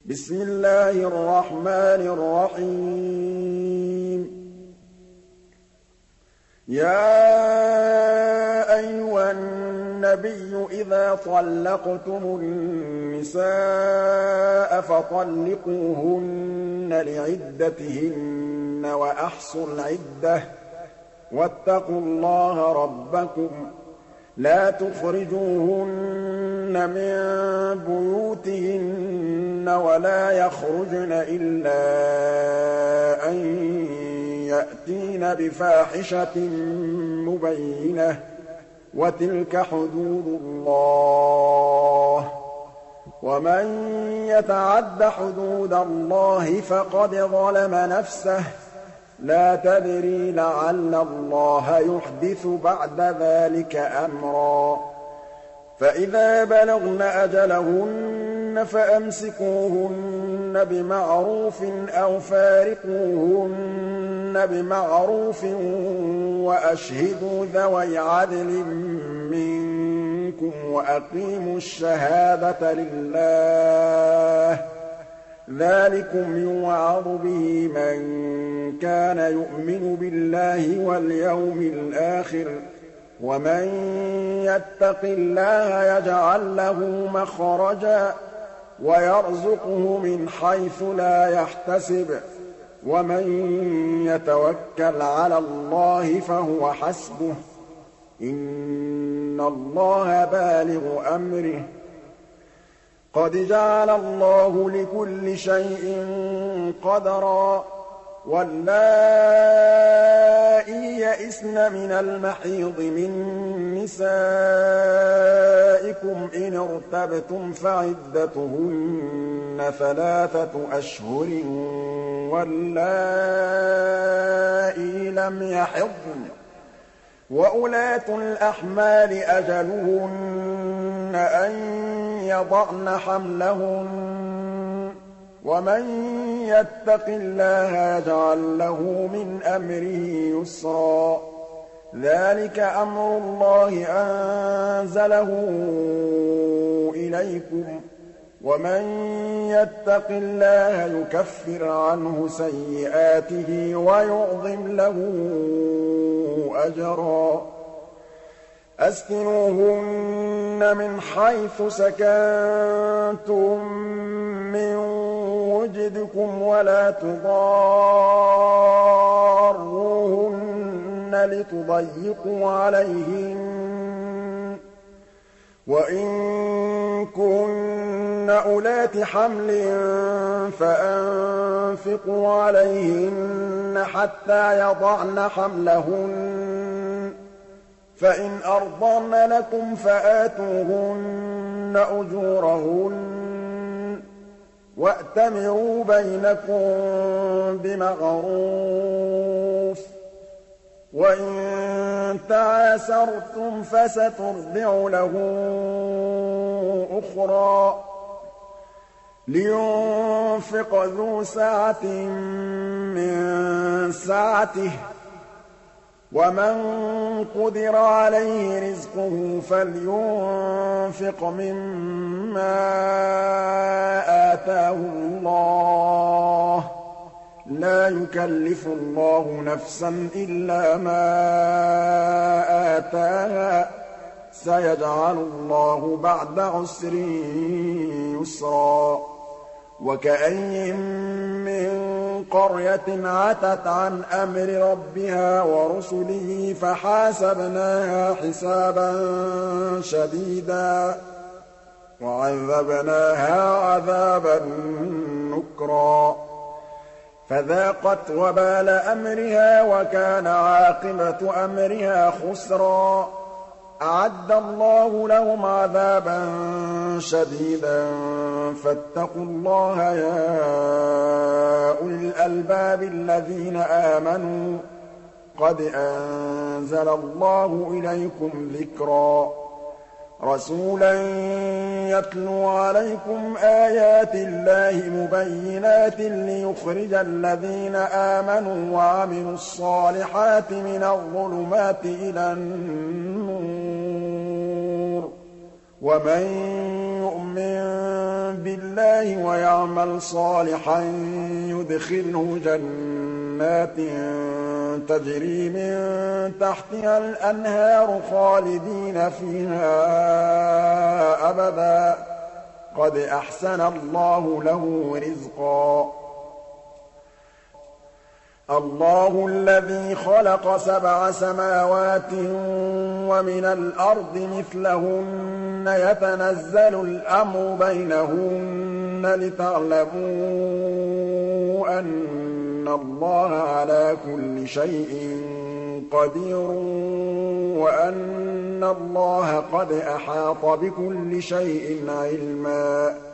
بسم الله الرحمن الرحيم يا أيها النبي إذا طلقتم النساء فطلقوهن لعدتهن وأحصوا العدة واتقوا الله ربكم لا تخرجوهن من بيوتهن ولا يخرجن إلا أن يأتين بفاحشة مبينة وتلك حدود الله ومن يتعد حدود الله فقد ظلم نفسه لا تدري لعل الله يحدث بعد ذلك أمرا فإذا بلغن أجلهن فأمسكوهن بمعروف أو فارقوهن بمعروف وأشهدوا ذوي عدل منكم وأقيموا الشهادة لله ذلكم يوعظ به من كان يؤمن بالله واليوم الآخر ومن يتق الله يجعل له مخرجا ويرزقه من حيث لا يحتسب ومن يتوكل على الله فهو حسبه إن الله بالغ أمره قد جعل الله لكل شيء قدرا واللائي يئسن من المحيض من نسائكم إن ارتبتم فعدتهن 3 أشهر واللائي لم يحضن وأولاة الأحمال أجلهن أن يضعن حملهن ومن يتق الله يجعل له من أمره يسرا ذلك أمر الله أنزله إليكم ومن يتق الله يكفر عنه سيئاته ويعظم له أجرا أسكنوهن من حيث سكنتم من وجدكم ولا تضاروهن لتضيقوا عليهن وإن كن أولات حمل فأنفقوا عليهن حتى يضعن حملهن فإن أرضن لكم فآتوهن أجورهن وأتمروا بينكم بمعروف وإن تعاسرتم فسترضع له أخرى لينفق ذو سعة من سعته ومن قدر عليه رزقه فلينفق مما آتاه الله لا يكلف الله نفسا إلا ما آتاها سيجعل الله بعد عسر يسرا وكأين من قرية عتت عن أمر ربها ورسله فحاسبناها حسابا شديدا وعذبناها عذابا نكرا فذاقت وبال أمرها وكان عاقبة أمرها خسرا أعد الله لهم عذابا شديدا فاتقوا الله يا أولي الألباب الذين آمنوا قد أنزل الله إليكم ذكرا رسولا يتلو عليكم آيات الله مبينات ليخرج الذين آمنوا وعملوا الصالحات من الظلمات إلى النور ومن يؤمن يؤمن بالله ويعمل صالحا يدخله جنات تجري من تحتها الأنهار خالدين فيها أبدا قد أحسن الله له رزقا الله الذي خلق 7 سماوات ومن الأرض مثلهن يتنزل الأمر بينهن لتعلموا أن الله على كل شيء قدير وأن الله قد أحاط بكل شيء علما